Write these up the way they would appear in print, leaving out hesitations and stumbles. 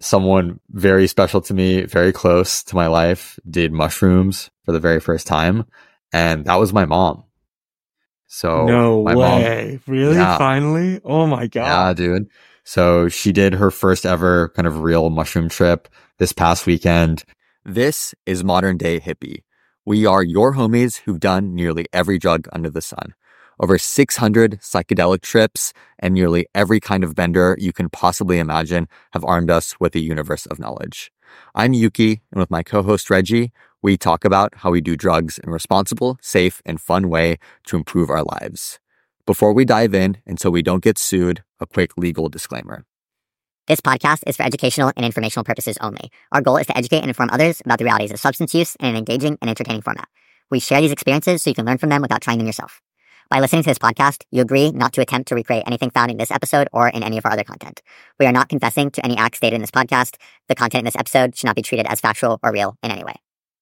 someone very special to me, very close to my life, did mushrooms for the very first time. And that was my mom. So No my way. mom, Really? yeah, Finally? Oh my yeah, God. dude. So she did her first ever kind of real mushroom trip this past weekend. This is Modern Day Hippie. We are your homies who've done nearly every drug under the sun. Over 600 psychedelic trips and nearly every kind of bender you can possibly imagine have armed us with a universe of knowledge. I'm Yuki, and with my co-host Reggie, we talk about how we do drugs in a responsible, safe, and fun way to improve our lives. Before we dive in, and so we don't get sued, a quick legal disclaimer. This podcast is for educational and informational purposes only. Our goal is to educate and inform others about the realities of substance use in an engaging and entertaining format. We share these experiences so you can learn from them without trying them yourself. By listening to this podcast, you agree not to attempt to recreate anything found in this episode or in any of our other content. We are not confessing to any acts stated in this podcast. The content in this episode should not be treated as factual or real in any way.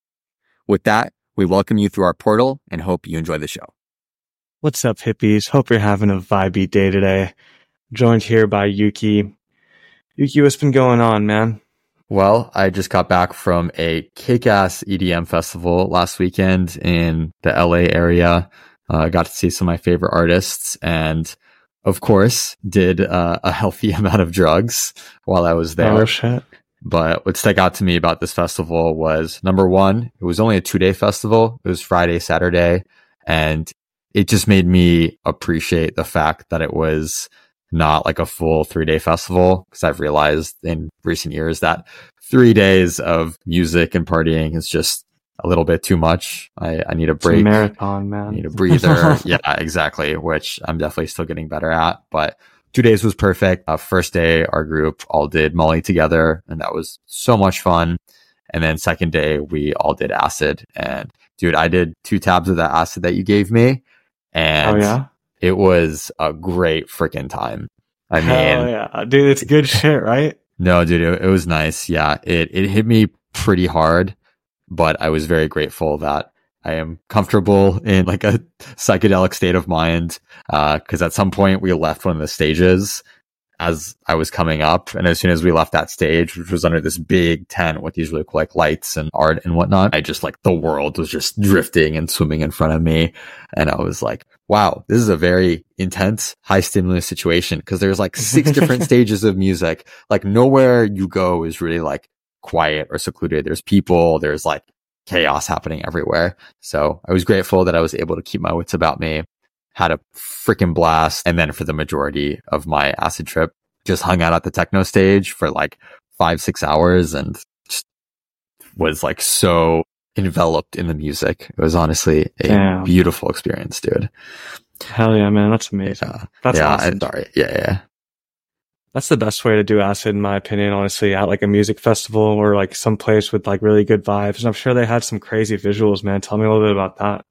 With that, we welcome you through our portal and hope you enjoy the show. What's up, hippies? Hope you're having a vibey day today. Joined here by Yuki. Yuki, what's been going on, man? Well, I just got back from a kick-ass EDM festival last weekend in the LA area. I got to see some of my favorite artists and, of course, did a healthy amount of drugs while I was there. Oh, shit. But what stuck out to me about this festival was, number one, it was only a 2-day festival. It was Friday, Saturday, and it just made me appreciate the fact that it was not like a full 3-day festival, because I've realized in recent years that 3 days of music and partying is just a little bit too much. I need a break. It's a marathon, man. I need a breather. Yeah, exactly, which I'm definitely still getting better at. But 2 days was perfect. First day, our group all did Molly together, and that was so much fun. And then second day, we all did acid. And dude, I did 2 tabs of that acid that you gave me. And oh, yeah? It was a great freaking time. I mean, hell yeah, dude, it's good shit, right? No, dude, it was nice. Yeah, it hit me pretty hard, but I was very grateful that I am comfortable in like a psychedelic state of mind. Because at some point we left one of the stages as I was coming up, and as soon as we left that stage, which was under this big tent with these really cool like lights and art and whatnot, I just like the world was just drifting and swimming in front of me, and I was like, wow, this is a very intense, high stimulus situation, because there's like 6 different stages of music. Like nowhere you go is really like quiet or secluded. There's people, there's like chaos happening everywhere. So I was grateful that I was able to keep my wits about me, had a freaking blast. And then for the majority of my acid trip, just hung out at the techno stage for like 5-6 hours and just was like so enveloped in the music. It was honestly a beautiful experience, dude. Hell yeah, man. That's amazing. That's awesome. Sorry. Yeah. That's the best way to do acid, in my opinion, honestly, at like a music festival or like some place with like really good vibes. And I'm sure they had some crazy visuals, man. Tell me a little bit about that.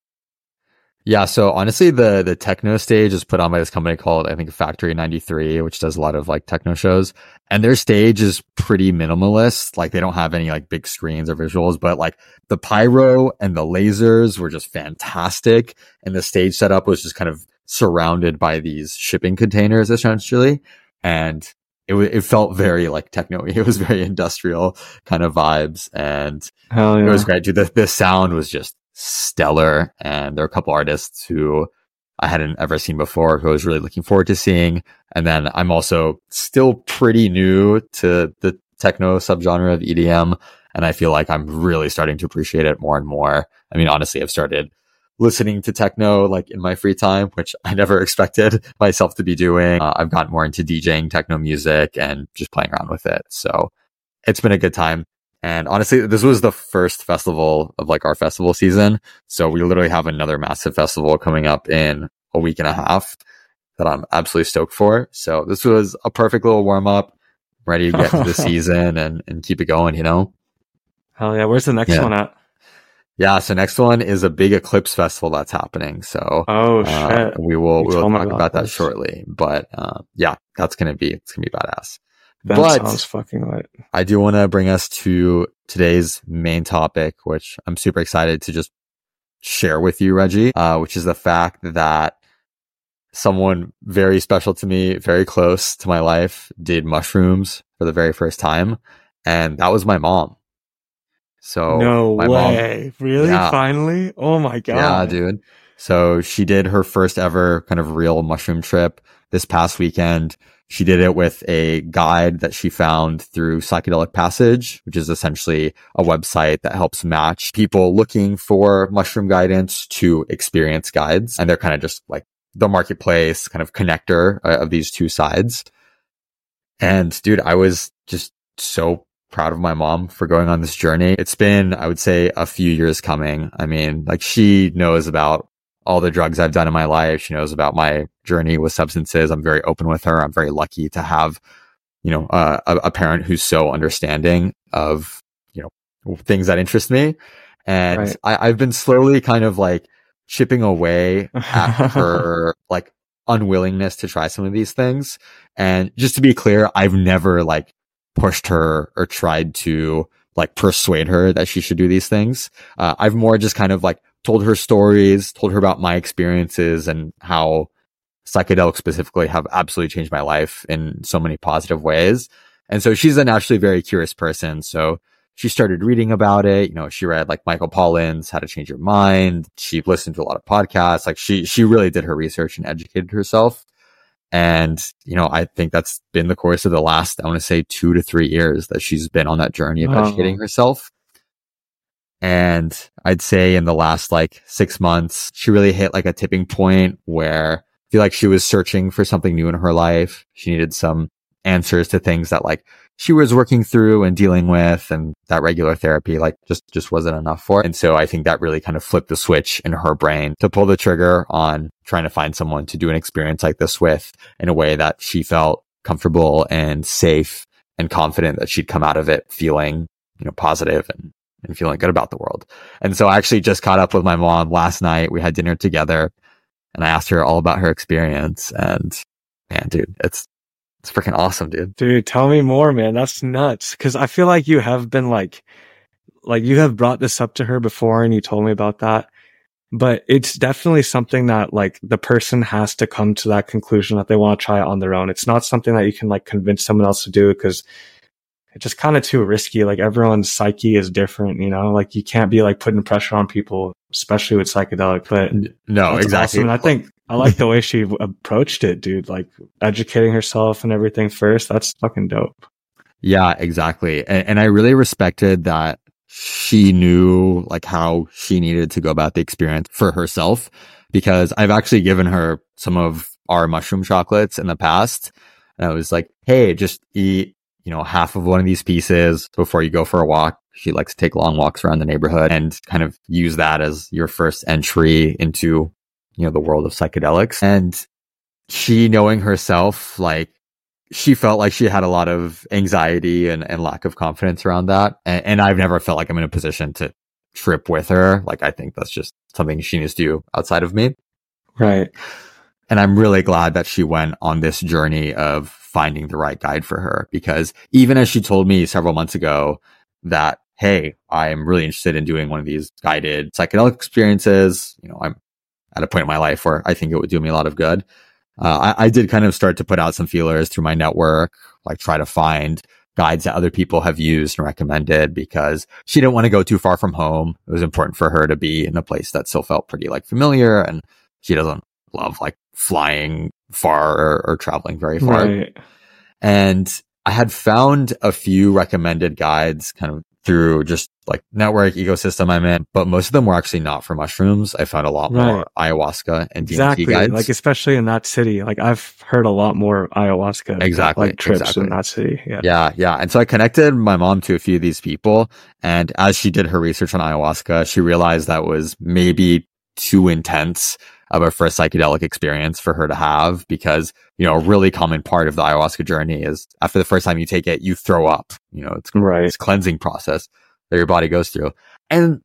Yeah, so honestly, the techno stage is put on by this company called, I think, Factory 93, which does a lot of like techno shows. And their stage is pretty minimalist. Like they don't have any like big screens or visuals, but like the pyro and the lasers were just fantastic. And the stage setup was just kind of surrounded by these shipping containers, essentially. And it felt very like techno-y. It was very industrial kind of vibes. And hell yeah, it was great, dude. The sound was just stellar, and there are a couple artists who I hadn't ever seen before who I was really looking forward to seeing. And then I'm also still pretty new to the techno subgenre of EDM, and I feel like I'm really starting to appreciate it more and more. I mean, honestly, I've started listening to techno like in my free time, which I never expected myself to be doing. I've gotten more into DJing techno music and just playing around with it. So it's been a good time. And honestly, this was the first festival of like our festival season. So we literally have another massive festival coming up in a week and a half that I'm absolutely stoked for. So this was a perfect little warm up, ready to get to the season and keep it going, you know? Hell yeah. Where's the next one at? Yeah. So next one is a big Eclipse festival that's happening. So, shit. We will talk about that shortly, but, yeah, it's going to be badass. That sounds fucking right. I do want to bring us to today's main topic, which I'm super excited to just share with you, Reggie, which is the fact that someone very special to me, very close to my life, did mushrooms for the very first time. And that was my mom. So No my way. Really? Yeah. Finally? Oh my God. Yeah, dude. So she did her first ever kind of real mushroom trip this past weekend. She did it with a guide that she found through Psychedelic Passage, which is essentially a website that helps match people looking for mushroom guidance to experience guides. And they're kind of just like the marketplace kind of connector of these two sides. And dude, I was just so proud of my mom for going on this journey. It's been, I would say, a few years coming. I mean, like, she knows about all the drugs I've done in my life. She knows about my journey with substances. I'm very open with her. I'm very lucky to have, a parent who's so understanding of, things that interest me. And Right. I've been slowly kind of like chipping away at her like unwillingness to try some of these things. And just to be clear, I've never like pushed her or tried to like persuade her that she should do these things. I've more just kind of like told her stories, told her about my experiences and how psychedelics specifically have absolutely changed my life in so many positive ways. And so she's a naturally very curious person. So she started reading about it. She read like Michael Pollan's How to Change Your Mind. She listened to a lot of podcasts. Like she really did her research and educated herself. And, I think that's been the course of the last, I want to say 2 to 3 years that she's been on that journey of educating herself. And I'd say in the last like 6 months, she really hit like a tipping point where I feel like she was searching for something new in her life. She needed some answers to things that like she was working through and dealing with, and that regular therapy like just wasn't enough for it. And so I think that really kind of flipped the switch in her brain to pull the trigger on trying to find someone to do an experience like this with in a way that she felt comfortable and safe and confident that she'd come out of it feeling, positive and feeling good about the world. And so I actually just caught up with my mom last night. We had dinner together and I asked her all about her experience, and man, dude, it's freaking awesome, dude. Dude, tell me more, man. That's nuts. Cause I feel like you have been like you have brought this up to her before and you told me about that, but it's definitely something that like the person has to come to that conclusion that they want to try it on their own. It's not something that you can like convince someone else to do, because it's just kind of too risky. Like everyone's psyche is different, like you can't be like putting pressure on people, especially with psychedelic. But no, exactly. Awesome. And I think I like the way she approached it, dude. Like educating herself and everything first. That's fucking dope. Yeah, exactly. And I really respected that she knew like how she needed to go about the experience for herself, because I've actually given her some of our mushroom chocolates in the past. And I was like, hey, just eat, half of one of these pieces before you go for a walk. She likes to take long walks around the neighborhood and kind of use that as your first entry into, the world of psychedelics. And she, knowing herself, like she felt like she had a lot of anxiety and lack of confidence around that. And I've never felt like I'm in a position to trip with her. Like, I think that's just something she needs to do outside of me. Right. And I'm really glad that she went on this journey of finding the right guide for her, because even as she told me several months ago that, hey, I'm really interested in doing one of these guided psychedelic experiences, I'm at a point in my life where I think it would do me a lot of good. I did kind of start to put out some feelers through my network, like try to find guides that other people have used and recommended, because she didn't want to go too far from home. It was important for her to be in a place that still felt pretty like familiar, and she doesn't love like flying far or traveling very far. Right. And I had found a few recommended guides kind of through just like network ecosystem I'm in, but most of them were actually not for mushrooms. I found a lot more ayahuasca and DMT guides. Like especially in that city. Like I've heard a lot more ayahuasca like trips in that city. Yeah. And so I connected my mom to a few of these people, and as she did her research on ayahuasca, she realized that was maybe too intense of a first psychedelic experience for her to have, because, a really common part of the ayahuasca journey is after the first time you take it, you throw up, it's this cleansing process that your body goes through. And,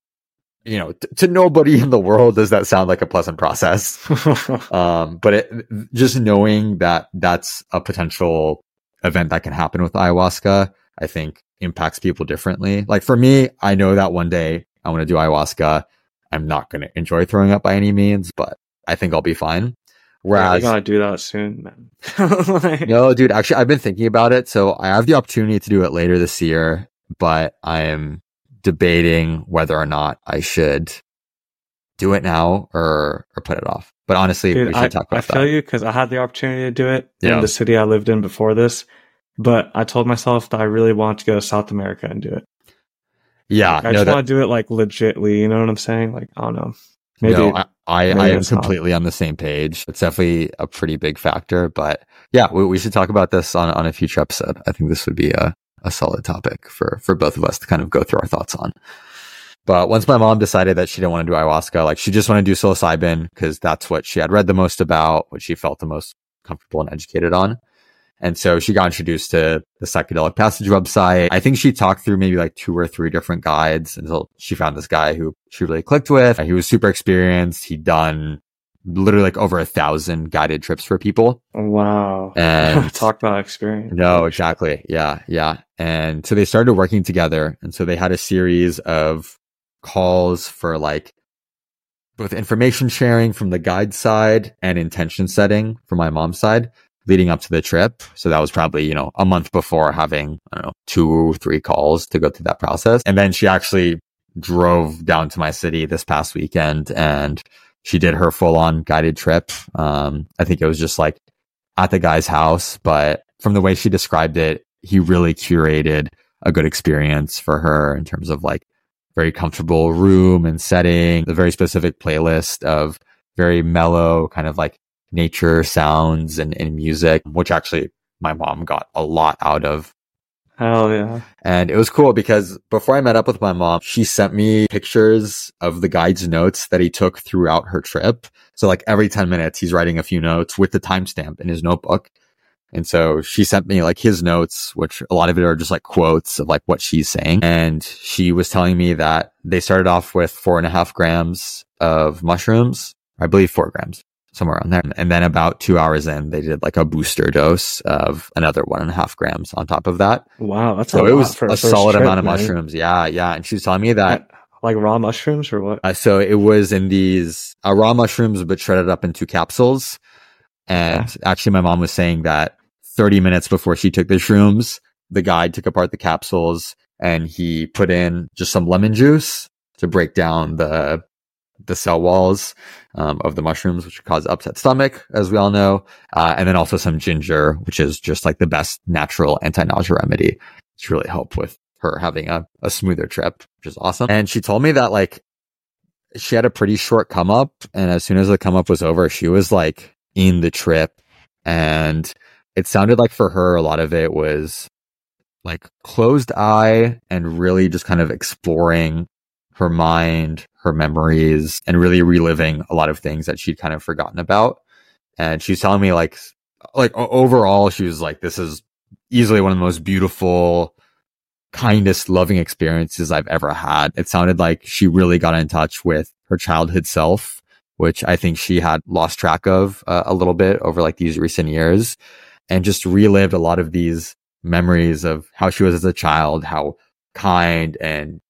to nobody in the world does that sound like a pleasant process. But just knowing that that's a potential event that can happen with ayahuasca, I think impacts people differently. Like for me, I know that one day I want to do ayahuasca. I'm not going to enjoy throwing up by any means, but I think I'll be fine. Yeah, we Whereas, gotta do that soon, man. Like, no, dude, actually, I've been thinking about it. So I have the opportunity to do it later this year, but I am debating whether or not I should do it now or put it off. But honestly, dude, we should talk I about feel that. you because I had the opportunity to do it Yeah. in the city I lived in before this, but I told myself that I really want to go to South America and do it. Yeah, Like, I no, just that, want to do it like legitly. You know what I'm saying? Like, I don't know. Maybe no, I maybe am it's not. completely on the same page. It's definitely a pretty big factor, but yeah, we should talk about this on a future episode. I think this would be a solid topic for both of us to kind of go through our thoughts on. But once my mom decided that she didn't want to do ayahuasca, like she just wanted to do psilocybin because that's what she had read the most about, what she felt the most comfortable and educated on. And so she got introduced to the Psychedelic Passage website. I think she talked through maybe like 2 or 3 different guides until she found this guy who she really clicked with. He was super experienced. He'd done literally like over 1,000 guided trips for people. Wow. And Talk about experience. no, exactly. Yeah. Yeah. And so they started working together. And so they had a series of calls for like both information sharing from the guide side and intention setting from my mom's side leading up to the trip. So that was probably, you know, a month before having, I don't know, 2 or 3 calls to go through that process. And then she actually drove down to my city this past weekend and she did her full on guided trip. I think it was just like at the guy's house, but from the way she described it, he really curated a good experience for her in terms of like very comfortable room and setting, a very specific playlist of very mellow kind of like nature sounds and music, which actually my mom got a lot out of. Hell yeah. And it was cool because before I met up with my mom, she sent me pictures of the guide's notes that he took throughout her trip. So like every 10 minutes, he's writing a few notes with the timestamp in his notebook. And so she sent me like his notes, which a lot of it are just like quotes of like what she's saying. And she was telling me that they started off with 4.5 grams of mushrooms, I believe 4 grams, somewhere around there. And then about 2 hours in, they did like a booster dose of another 1.5 grams on top of that. Wow, that's So a it lot was for a first solid trip, amount of man. mushrooms. Yeah. Yeah. And she was telling me that Like raw mushrooms or what? so it was in these raw mushrooms, but shredded up into capsules. And Okay. actually, my mom was saying that 30 minutes before she took the shrooms, the guide took apart the capsules and he put in just some lemon juice to break down the cell walls of the mushrooms, which cause upset stomach, as we all know. And then also some ginger, which is just like the best natural anti-nausea remedy to really help with her having a smoother trip, which is awesome. And she told me that like she had a pretty short come up. And as soon as the come up was over, she was like in the trip. And it sounded like for her, a lot of it was like closed eye and really just kind of exploring her mind, her memories, and really reliving a lot of things that she'd kind of forgotten about. And she's telling me like overall, she was like, this is easily one of the most beautiful, kindest, loving experiences I've ever had. It sounded like she really got in touch with her childhood self, which I think she had lost track of a little bit over like these recent years, and just relived a lot of these memories of how she was as a child, how kind and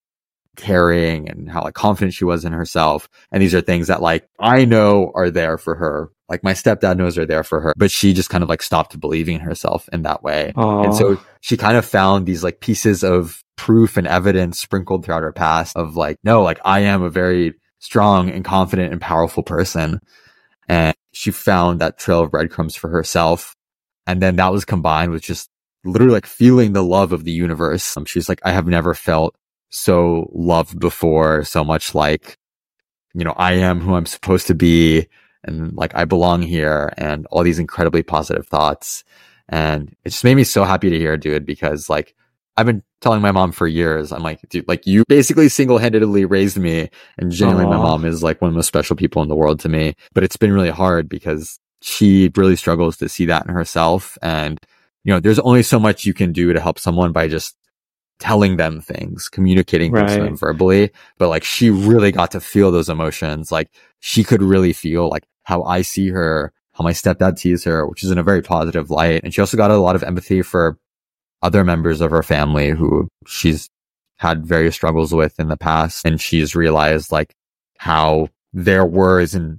caring and how like confident she was in herself. And these are things that like I know are there for her. Like my stepdad knows are there for her, but she just kind of like stopped believing in herself in that way. Aww. And so she kind of found these like pieces of proof and evidence sprinkled throughout her past of like, no, like I am a very strong and confident and powerful person. And she found that trail of breadcrumbs for herself. And then that was combined with just literally like feeling the love of the universe. She's like, I have never felt so loved before, so much like, you know, I am who I'm supposed to be and like I belong here and all these incredibly positive thoughts. And it just made me so happy to hear, dude, because like I've been telling my mom for years, I'm like, dude, like you basically single-handedly raised me, and genuinely my mom is like one of the most special people in the world to me. But it's been really hard because she really struggles to see that in herself. And, you know, there's only so much you can do to help someone by just telling them things, communicating things to them verbally. But like she really got to feel those emotions. Like she could really feel like how I see her, how my stepdad sees her, which is in a very positive light. And she also got a lot of empathy for other members of her family who she's had various struggles with in the past. And she's realized like how their words and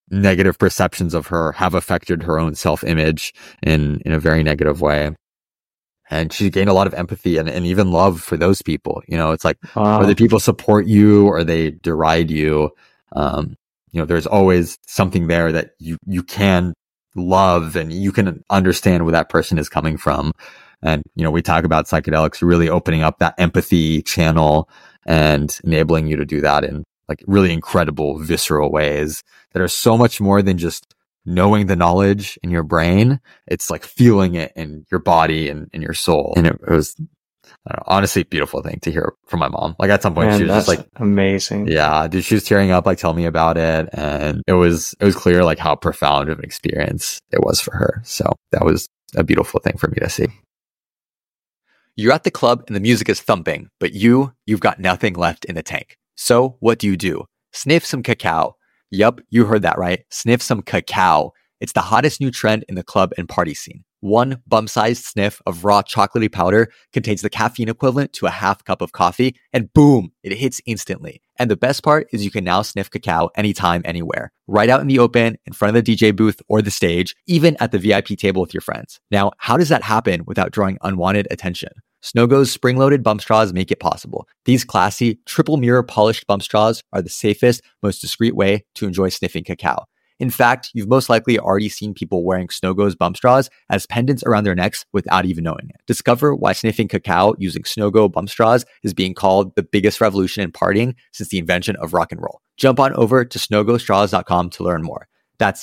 negative perceptions of her have affected her own self-image in a very negative way. And she gained a lot of empathy and even love for those people. You know, it's like, whether people support you or they deride you, you know, there's always something there that you can love and you can understand where that person is coming from. And, you know, we talk about psychedelics really opening up that empathy channel and enabling you to do that in like really incredible, visceral ways that are so much more than just knowing the knowledge in your brain. It's like feeling it in your body and in your soul. And it was, I don't know, honestly, beautiful thing to hear from my mom. Like at some point, Man, she was just like, amazing. Yeah, dude, she was tearing up, like telling me about it. And it was clear like how profound of an experience it was for her. So that was a beautiful thing for me to see. You're at the club and the music is thumping, but you've got nothing left in the tank. So what do? Sniff some cacao. Yup, you heard that right. Sniff some cacao. It's the hottest new trend in the club and party scene. One bum-sized sniff of raw chocolatey powder contains the caffeine equivalent to a half cup of coffee, and boom, it hits instantly. And the best part is you can now sniff cacao anytime, anywhere. Right out in the open, in front of the DJ booth or the stage, even at the VIP table with your friends. Now, how does that happen without drawing unwanted attention? Snogo's spring-loaded bump straws make it possible. These classy, triple mirror polished bump straws are the safest, most discreet way to enjoy sniffing cacao. In fact, you've most likely already seen people wearing Snogo's bump straws as pendants around their necks without even knowing it. Discover why sniffing cacao using Snogo bump straws is being called the biggest revolution in partying since the invention of rock and roll. Jump on over to snogostraws.com to learn more. That's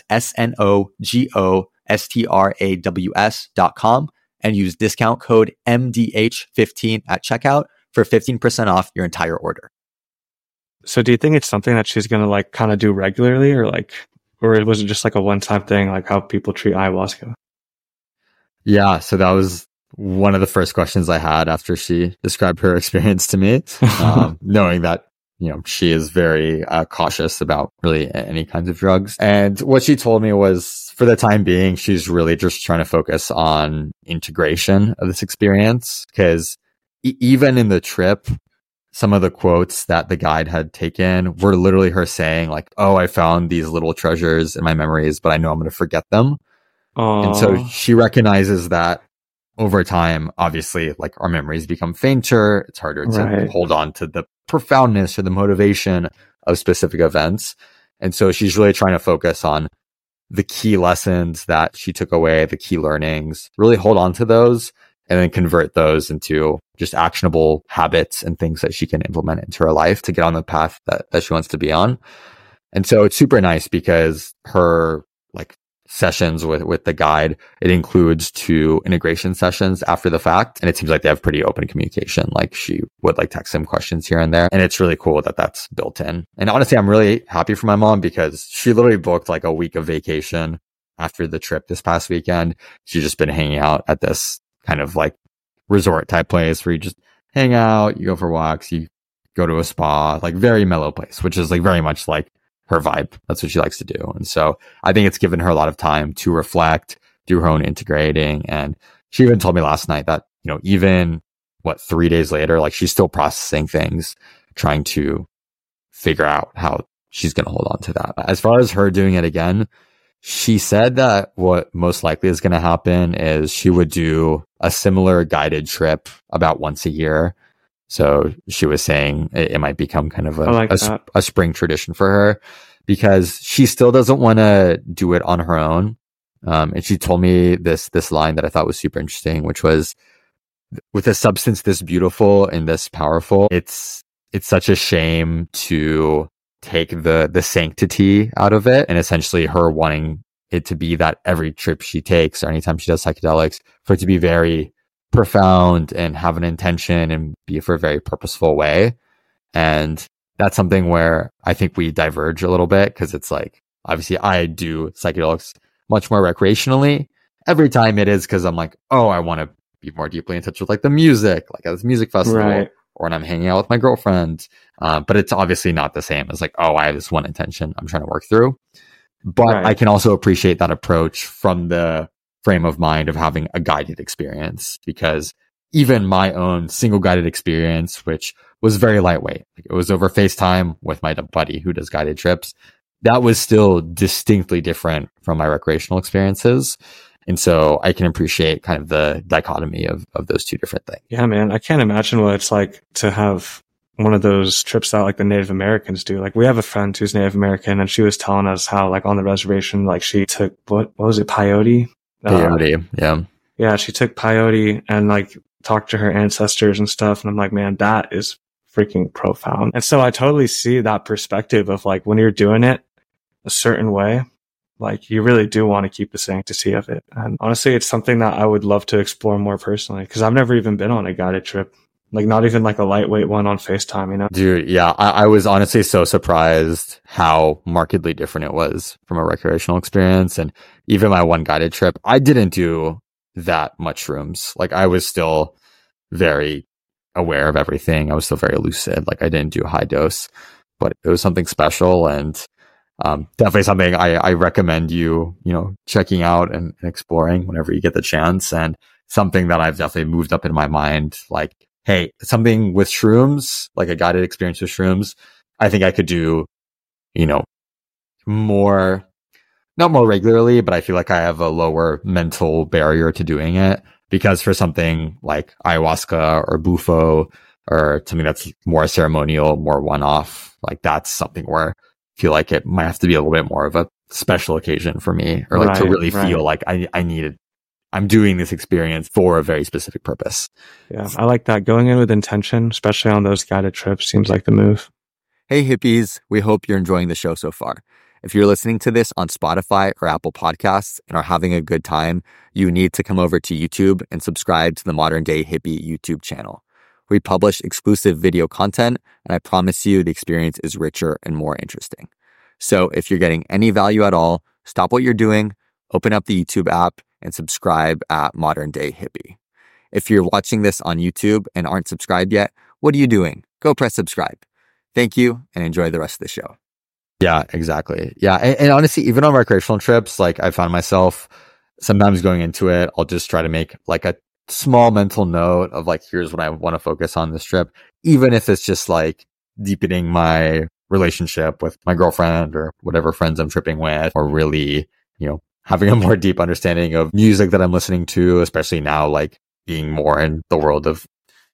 SNOGOSTRAWS.com and use discount code MDH15 at checkout for 15% off your entire order. So do you think it's something that she's going to like kind of do regularly or was it just like a one-time thing, like how people treat ayahuasca? Yeah, so that was one of the first questions I had after she described her experience to me, knowing that, you know, she is very cautious about really any kinds of drugs. And what she told me was, for the time being, she's really just trying to focus on integration of this experience, because even in the trip, some of the quotes that the guide had taken were literally her saying like, oh, I found these little treasures in my memories, but I know I'm going to forget them. Aww. And so she recognizes that over time, obviously, like our memories become fainter. It's harder to hold on to the profoundness or the motivation of specific events. And so she's really trying to focus on the key lessons that she took away, the key learnings, really hold on to those and then convert those into just actionable habits and things that she can implement into her life to get on the path that she wants to be on. And so it's super nice because her like sessions with the guide, it includes 2 integration sessions after the fact. And it seems like they have pretty open communication. Like she would like text him questions here and there. And it's really cool that that's built in. And honestly, I'm really happy for my mom because she literally booked like a week of vacation after the trip this past weekend. She's just been hanging out at this kind of like resort type place where you just hang out, you go for walks, you go to a spa, like very mellow place, which is like very much like her vibe. That's what she likes to do. And so I think it's given her a lot of time to reflect, do her own integrating. And she even told me last night that, you know, even 3 days later, like she's still processing things, trying to figure out how she's going to hold on to that. As far as her doing it again, she said that what most likely is going to happen is she would do a similar guided trip about once a year. So she was saying it might become kind of a spring tradition for her because she still doesn't want to do it on her own. And she told me this line that I thought was super interesting, which was, with a substance this beautiful and this powerful, it's such a shame to take the sanctity out of it, and essentially her wanting it to be that every trip she takes or anytime she does psychedelics, for it to be very profound and have an intention and be for a very purposeful way. And that's something where I think we diverge a little bit, because it's like, obviously I do psychedelics much more recreationally. Every time it is because I'm like, oh, I want to be more deeply in touch with like the music, like at this music festival. Right. Or when I'm hanging out with my girlfriend. But it's obviously not the same as like, oh, I have this one intention I'm trying to work through. But I can also appreciate that approach from the frame of mind of having a guided experience, because even my own single guided experience, which was very lightweight, like it was over FaceTime with my buddy who does guided trips, that was still distinctly different from my recreational experiences. And so I can appreciate kind of the dichotomy of those two different things. Yeah, man. I can't imagine what it's like to have one of those trips that like the Native Americans do. Like we have a friend who's Native American, and she was telling us how like on the reservation, like she took, what was it? Peyote? Peyote. Yeah. Yeah. She took peyote and like talked to her ancestors and stuff. And I'm like, man, that is freaking profound. And so I totally see that perspective of like when you're doing it a certain way, like you really do want to keep the sanctity of it. And honestly, it's something that I would love to explore more personally, because I've never even been on a guided trip. Like not even like a lightweight one on FaceTime, you know? Dude, yeah. I was honestly so surprised how markedly different it was from a recreational experience. And even my one guided trip, I didn't do that much shrooms. Like I was still very aware of everything. I was still very lucid. Like I didn't do high dose, but it was something special, and definitely something I recommend you checking out and exploring whenever you get the chance. And something that I've definitely moved up in my mind, like, hey, something with shrooms, like a guided experience with shrooms, I think I could do, more, not more regularly, but I feel like I have a lower mental barrier to doing it, because for something like ayahuasca or bufo or something that's more ceremonial, more one-off, like that's something where I feel like it might have to be a little bit more of a special occasion for me, or like to really feel like I'm doing this experience for a very specific purpose. Yeah, I like that. Going in with intention, especially on those guided trips, seems like the move. Hey hippies, we hope you're enjoying the show so far. If you're listening to this on Spotify or Apple Podcasts and are having a good time, you need to come over to YouTube and subscribe to the Modern Day Hippie YouTube channel. We publish exclusive video content, and I promise you the experience is richer and more interesting. So if you're getting any value at all, stop what you're doing, open up the YouTube app, and subscribe at Modern Day Hippie. If you're watching this on YouTube and aren't subscribed yet, what are you doing? Go press subscribe. Thank you, and enjoy the rest of the show. Yeah, exactly. Yeah. And honestly, even on recreational trips, like I found myself sometimes going into it, I'll just try to make like a small mental note of like, here's what I want to focus on this trip, even if it's just like deepening my relationship with my girlfriend or whatever friends I'm tripping with, or really, having a more deep understanding of music that I'm listening to, especially now, like being more in the world of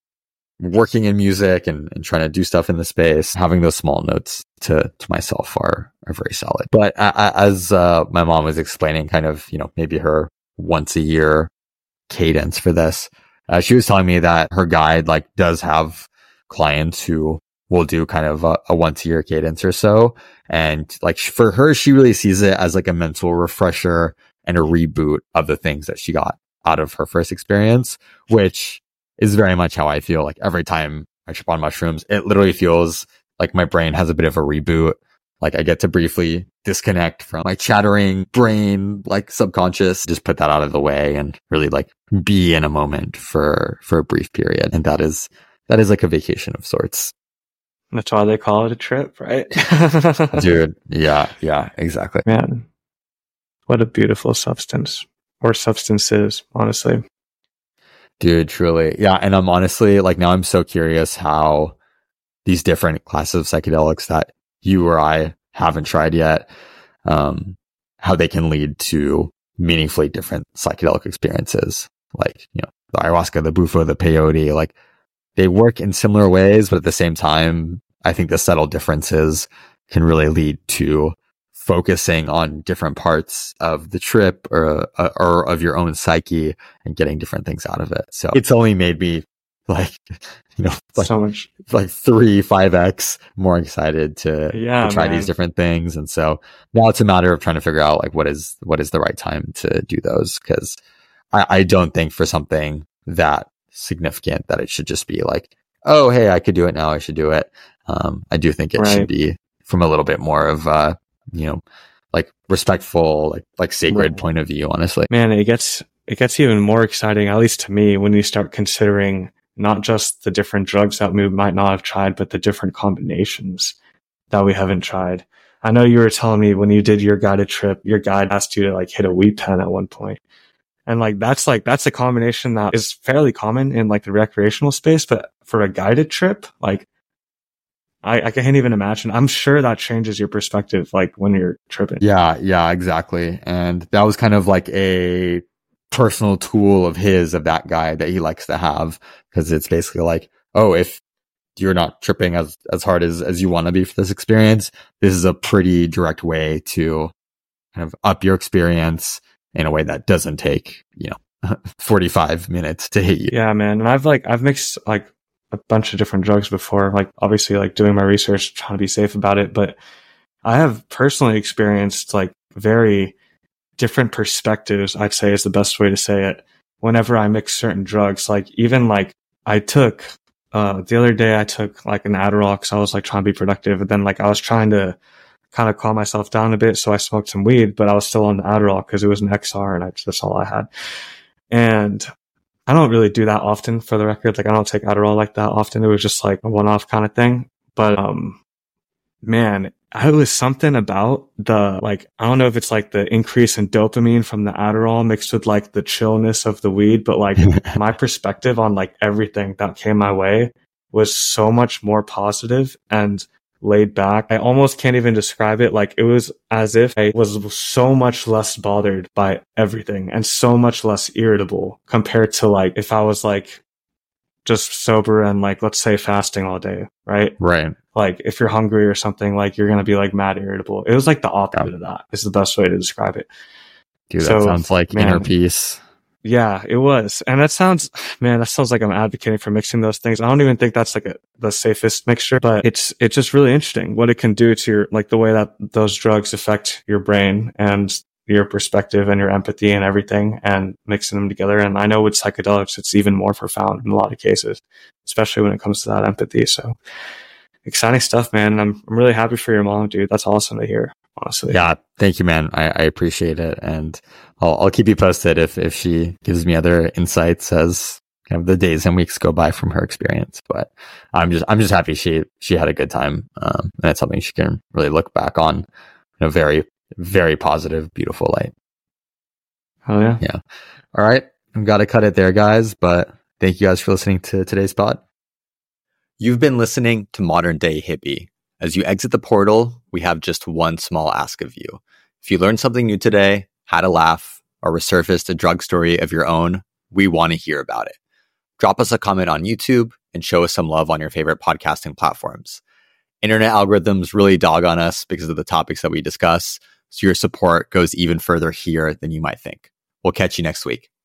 working in music and trying to do stuff in the space. Having those small notes to myself are very solid. But as my mom was explaining kind of, maybe her once a year cadence for this, she was telling me that her guide like does have clients who will do kind of a once a year cadence or so. And like for her, she really sees it as like a mental refresher and a reboot of the things that she got out of her first experience, which is very much how I feel. Like every time I trip on mushrooms, it literally feels like my brain has a bit of a reboot. Like I get to briefly disconnect from my chattering brain, like subconscious, just put that out of the way and really like be in a moment for a brief period. And that is like a vacation of sorts. That's why they call it a trip, right? Dude, yeah, exactly. Man, what a beautiful substance, or substances, honestly. Dude, truly. Yeah. And I'm honestly like, now I'm so curious how these different classes of psychedelics that you or I haven't tried yet, how they can lead to meaningfully different psychedelic experiences. Like, the ayahuasca, the bufo, the peyote, like they work in similar ways, but at the same time, I think the subtle differences can really lead to focusing on different parts of the trip or of your own psyche and getting different things out of it. So it's only made me like, like, so much, like 3-5x more excited to try these different things. And so now it's a matter of trying to figure out like what is the right time to do those. Cause I don't think for something that significant that it should just be like, oh, hey, I could do it now, I should do it. I do think it should be from a little bit more of like respectful, like sacred point of view, honestly. Man, it gets even more exciting, at least to me, when you start considering not just the different drugs that we might not have tried, but the different combinations that we haven't tried. I know you were telling me when you did your guided trip, your guide asked you to like hit a weed pen at one point. And that's a combination that is fairly common in like the recreational space, but for a guided trip, like I can't even imagine. I'm sure that changes your perspective, like when you're tripping. Yeah, exactly. And that was kind of like a personal tool of that guy that he likes to have, because it's basically like, oh, if you're not tripping as hard as you want to be for this experience, this is a pretty direct way to kind of up your experience in a way that doesn't take, 45 minutes to hit you. Yeah, man. And I've mixed like a bunch of different drugs before, like obviously like doing my research, trying to be safe about it. But I have personally experienced like very different perspectives, I'd say is the best way to say it, whenever I mix certain drugs. Like even like I took, the other day I took like an Adderall because I was like trying to be productive. And then like I was trying to kind of calm myself down a bit. So I smoked some weed, but I was still on the Adderall because it was an XR and that's all I had. And I don't really do that often, for the record. Like I don't take Adderall like that often. It was just like a one-off kind of thing. But, man, it was something about the, like, I don't know if it's like the increase in dopamine from the Adderall mixed with like the chillness of the weed, but like my perspective on like everything that came my way was so much more positive and laid back. I almost can't even describe it. Like it was as if I was so much less bothered by everything and so much less irritable compared to like if I was like just sober and like, let's say fasting all day, right? Right. Like if you're hungry or something, like you're going to be like mad irritable. It was like the opposite of that. This is the best way to describe it. Dude, that sounds like inner peace. Yeah, it was. And that sounds like I'm advocating for mixing those things. I don't even think that's like the safest mixture, but it's just really interesting what it can do to your, like the way that those drugs affect your brain and your perspective and your empathy and everything, and mixing them together. And I know with psychedelics, it's even more profound in a lot of cases, especially when it comes to that empathy. So exciting stuff, man. I'm really happy for your mom, dude. That's awesome to hear, honestly. Yeah. Thank you, man. I appreciate it. And I'll keep you posted if she gives me other insights as kind of the days and weeks go by from her experience. But I'm just happy she had a good time. And it's something she can really look back on in a very, very positive, beautiful light. Oh yeah. Yeah. All right. I've got to cut it there, guys. But thank you guys for listening to today's pod. You've been listening to Modern Day Hippie. As you exit the portal, we have just one small ask of you. If you learned something new today, had a laugh, or resurfaced a drug story of your own, we want to hear about it. Drop us a comment on YouTube and show us some love on your favorite podcasting platforms. Internet algorithms really dog on us because of the topics that we discuss, so your support goes even further here than you might think. We'll catch you next week.